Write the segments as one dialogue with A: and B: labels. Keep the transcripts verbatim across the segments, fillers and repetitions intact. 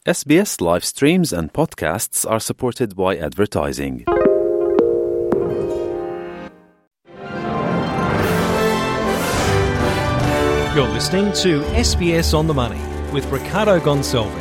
A: S B S live streams and podcasts are supported by advertising.
B: You're listening to S B S On The Money with Ricardo Gonçalves.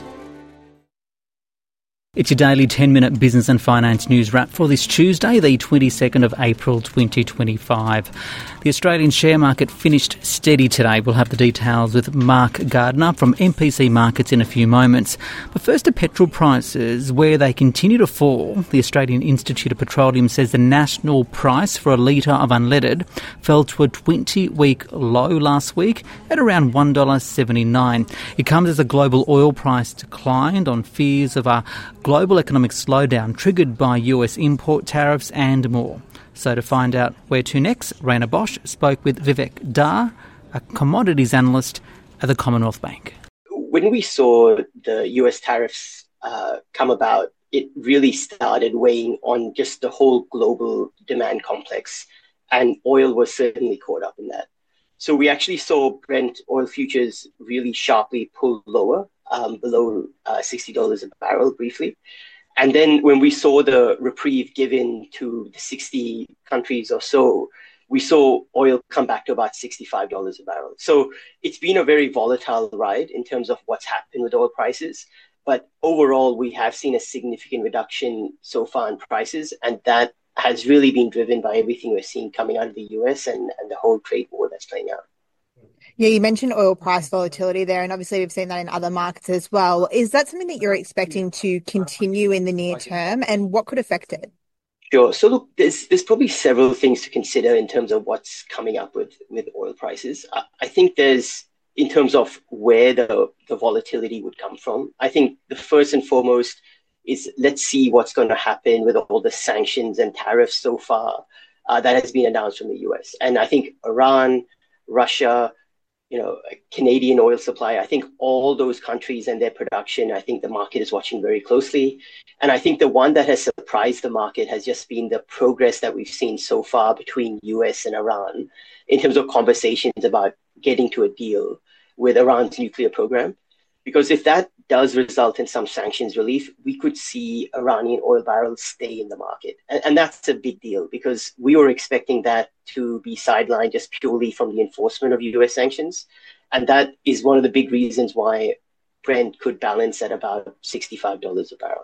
C: It's your daily ten-minute business and finance news wrap for this Tuesday, the twenty-second of April twenty twenty-five. The Australian share market finished steady today. We'll have the details with Mark Gardner from M P C Markets in a few moments. But first to petrol prices, where they continue to fall. The Australian Institute of Petroleum says the national price for a litre of unleaded fell to a twenty-week low last week at around one dollar seventy-nine. It comes as the global oil price declined on fears of a global economic slowdown triggered by U S import tariffs and more. So to find out where to next, Raina Bosch spoke with Vivek Dhar, a commodities analyst at the Commonwealth Bank.
D: When we saw the U S tariffs uh, come about, it really started weighing on just the whole global demand complex, and oil was certainly caught up in that. So we actually saw Brent oil futures really sharply pull lower, um, below uh, sixty dollars a barrel briefly. And then when we saw the reprieve given to the sixty countries or so, we saw oil come back to about sixty-five dollars a barrel. So it's been a very volatile ride in terms of what's happened with oil prices. But overall, we have seen a significant reduction so far in prices, and that has really been driven by everything we're seeing coming out of the U S and, and the whole trade war that's playing out.
E: Yeah, you mentioned oil price volatility there, and obviously we've seen that in other markets as well. Is that something that you're expecting to continue in the near term, and what could affect it?
D: Sure. So look, there's there's probably several things to consider in terms of what's coming up with, with oil prices. I, I think there's, in terms of where the, the volatility would come from, I think the first and foremost is let's see what's going to happen with all the sanctions and tariffs so far uh, that has been announced from the U S. And I think Iran, Russia, you know, Canadian oil supply, I think all those countries and their production, I think the market is watching very closely. And I think the one that has surprised the market has just been the progress that we've seen so far between U S and Iran in terms of conversations about getting to a deal with Iran's nuclear program. Because if that does result in some sanctions relief, we could see Iranian oil barrels stay in the market. And, and that's a big deal because we were expecting that to be sidelined just purely from the enforcement of U S sanctions. And that is one of the big reasons why Brent could balance at about sixty-five dollars a barrel.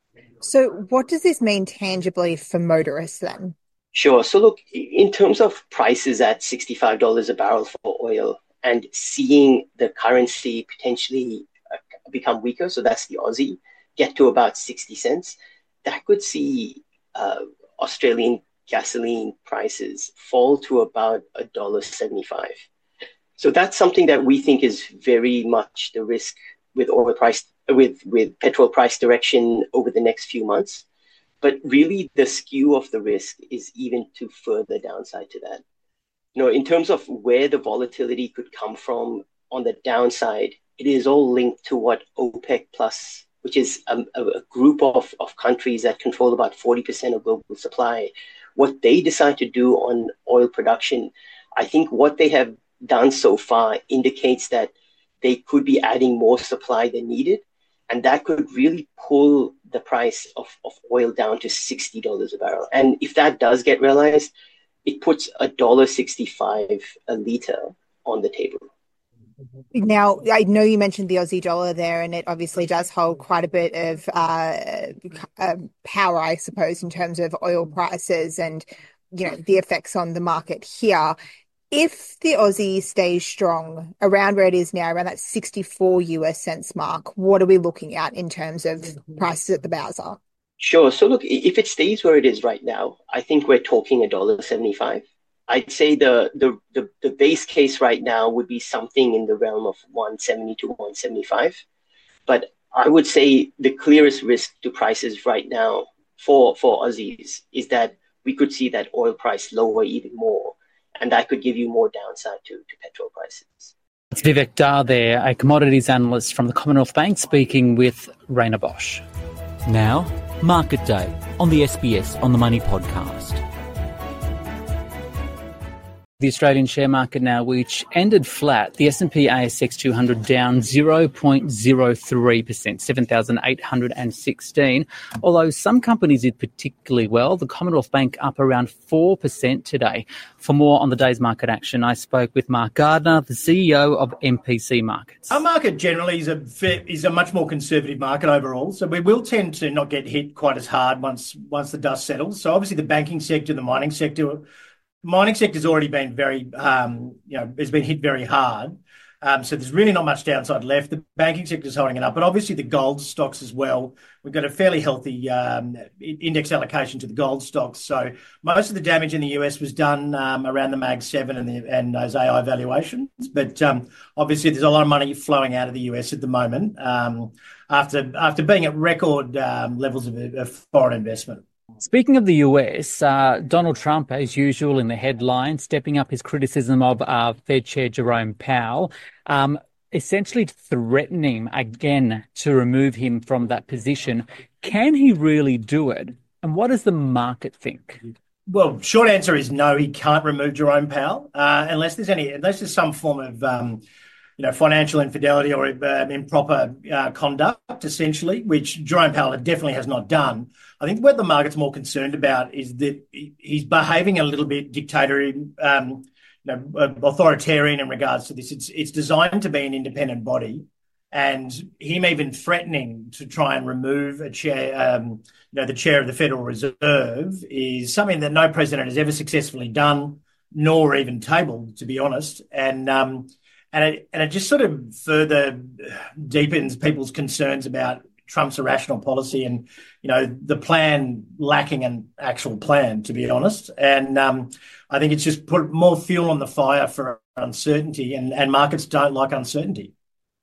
E: So what does this mean tangibly for motorists then?
D: Sure. So look, in terms of prices at sixty-five dollars a barrel for oil, and seeing the currency potentially uh, become weaker, so that's the Aussie, get to about sixty cents, that could see uh, Australian gasoline prices fall to about one dollar seventy-five. So that's something that we think is very much the risk with oil price, with, with petrol price direction over the next few months. But really the skew of the risk is even to further downside to that. You know, in terms of where the volatility could come from on the downside, it is all linked to what OPEC Plus, which is a, a group of, of countries that control about forty percent of global supply, what they decide to do on oil production. I think what they have done so far indicates that they could be adding more supply than needed, and that could really pull the price of, of oil down to sixty dollars a barrel. And if that does get realized, it puts one dollar sixty-five a litre on the table.
E: Now, I know you mentioned the Aussie dollar there, and it obviously does hold quite a bit of uh, uh, power, I suppose, in terms of oil prices and, you know, the effects on the market here. If the Aussie stays strong around where it is now, around that sixty-four U S cents mark, what are we looking at in terms of prices at the bowser?
D: Sure. So look, if it stays where it is right now, I think we're talking one dollar seventy-five. I'd say the, the, the, the base case right now would be something in the realm of one seventy to one seventy-five. But I would say the clearest risk to prices right now for, for Aussies is that we could see that oil price lower even more. And that could give you more downside to, to petrol prices.
C: It's Vivek Dhar there, a commodities analyst from the Commonwealth Bank, speaking with Raina Bosch. Now, Market Day on the S B S On The Money podcast. The Australian share market now, which ended flat, the S and P A S X two hundred down zero point zero three percent, seven thousand eight hundred sixteen. Although some companies did particularly well, the Commonwealth Bank up around four percent today. For more on the day's market action, I spoke with Mark Gardner, the C E O of M P C Markets.
F: Our market generally is a is a much more conservative market overall, so we will tend to not get hit quite as hard once once the dust settles. So obviously the banking sector, the mining sector. Mining sector has already been very, um, you know, has been hit very hard. Um, so there's really not much downside left. The banking sector is holding it up, but obviously the gold stocks as well. We've got a fairly healthy um, index allocation to the gold stocks. So most of the damage in the U S was done um, around the Mag seven and, the, and those A I valuations. But um, obviously there's a lot of money flowing out of the U S at the moment um, after after being at record um, levels of, of foreign investment.
C: Speaking of the U S, uh, Donald Trump, as usual in the headlines, stepping up his criticism of uh, Fed Chair Jerome Powell, um, essentially threatening again to remove him from that position. Can he really do it? And what does the market think?
F: Well, short answer is no, he can't remove Jerome Powell uh, unless there's any, unless there's some form of um, you know, financial infidelity or uh, improper uh, conduct, essentially, which Jerome Powell definitely has not done. I think what the market's more concerned about is that he's behaving a little bit dictatorial, um, you know, authoritarian in regards to this. It's it's designed to be an independent body, and him even threatening to try and remove a chair, um, you know, the chair of the Federal Reserve is something that no president has ever successfully done, nor even tabled, to be honest. And um, And it, and it just sort of further deepens people's concerns about Trump's irrational policy and, you know, the plan lacking an actual plan, to be honest. And um, I think it's just put more fuel on the fire for uncertainty, and, and markets don't like uncertainty.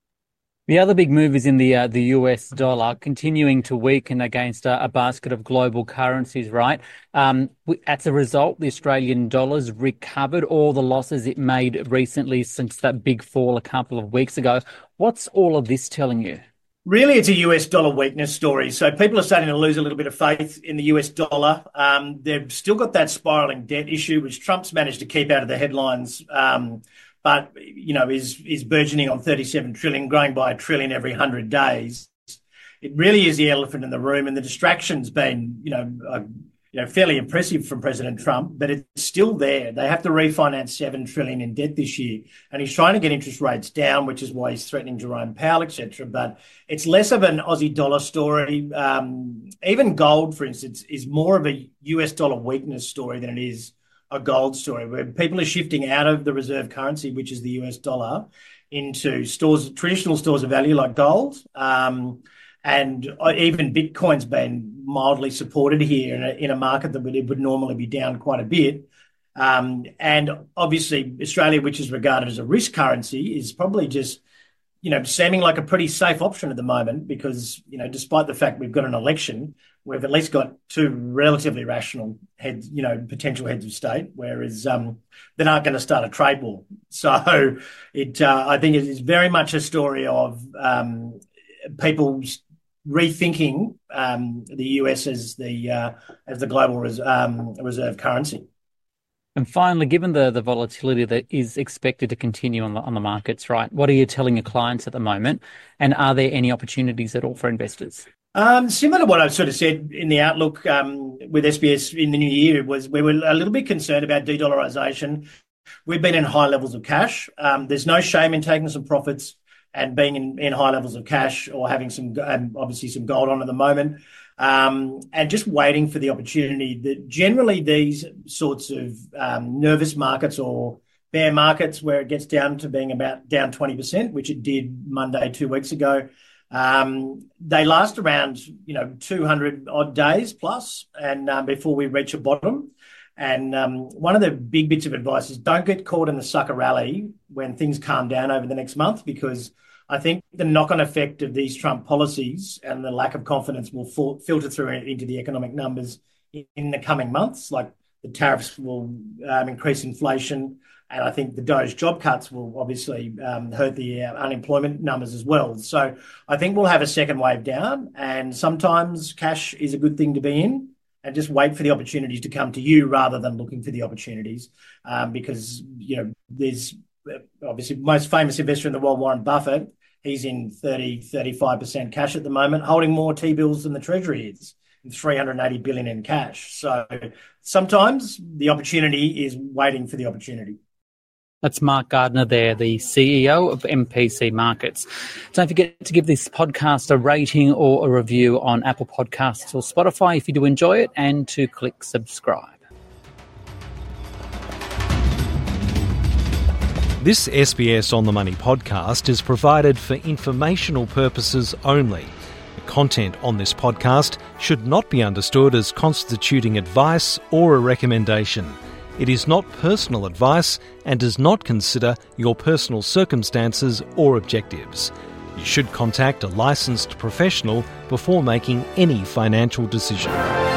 C: The other big move is in the uh, the U S dollar, continuing to weaken against uh, a basket of global currencies, right? Um, as a result, the Australian dollar's recovered all the losses it made recently since that big fall a couple of weeks ago. What's all of this telling you?
F: Really, it's a U S dollar weakness story. So people are starting to lose a little bit of faith in the U S dollar. Um, they've still got that spiralling debt issue, which Trump's managed to keep out of the headlines, um, but, you know, is is burgeoning on thirty-seven trillion, growing by a trillion every one hundred days. It really is the elephant in the room, and the distraction's been, you know, uh, you know, fairly impressive from President Trump, but it's still there. They have to refinance seven trillion in debt this year, and he's trying to get interest rates down, which is why he's threatening Jerome Powell, et cetera. But it's less of an Aussie dollar story. Um, even gold, for instance, is more of a U S dollar weakness story than it is a gold story, where people are shifting out of the reserve currency, which is the U S dollar, into stores, traditional stores of value like gold. Um, and even Bitcoin's been mildly supported here in a, in a market that would, it would normally be down quite a bit. Um, and obviously Australia, which is regarded as a risk currency, is probably just, you know, seeming like a pretty safe option at the moment because, you know, despite the fact we've got an election, we've at least got two relatively rational heads, you know, potential heads of state, whereas um, they're not going to start a trade war. So it, uh, I think it is very much a story of um, people rethinking um, the U S as the uh, as the global res- um, reserve currency.
C: And finally, given the, the volatility that is expected to continue on the on the markets, right? What are you telling your clients at the moment? And are there any opportunities at all for investors?
F: Um, similar to what I've sort of said in the outlook um, with S B S in the new year, was we were a little bit concerned about de-dollarization. We've been in high levels of cash. Um, there's no shame in taking some profits and being in, in high levels of cash or having some, um, obviously some gold on at the moment, um, and just waiting for the opportunity. That generally these sorts of um, nervous markets or bear markets where it gets down to being about down twenty percent, which it did Monday two weeks ago, Um, they last around, you know, two hundred odd days plus, and um, before we reach a bottom. And um, one of the big bits of advice is don't get caught in the sucker rally when things calm down over the next month, because I think the knock-on effect of these Trump policies and the lack of confidence will fil- filter through into the economic numbers in, in the coming months. Like the tariffs will um, increase inflation. And I think the Doge job cuts will obviously um, hurt the uh, unemployment numbers as well. So I think we'll have a second wave down, and sometimes cash is a good thing to be in. and just wait for the opportunities to come to you rather than looking for the opportunities. Um, because, you know, there's obviously most famous investor in the world, Warren Buffett. He's in thirty, thirty-five percent cash at the moment, holding more T-bills than the Treasury is, three hundred eighty billion dollars in cash. So sometimes the opportunity is waiting for the opportunity.
C: That's Mark Gardner there, the C E O of M P C Markets. Don't forget to give this podcast a rating or a review on Apple Podcasts or Spotify if you do enjoy it, and to click subscribe.
B: This S B S On The Money podcast is provided for informational purposes only. The content on this podcast should not be understood as constituting advice or a recommendation. It is not personal advice and does not consider your personal circumstances or objectives. You should contact a licensed professional before making any financial decision.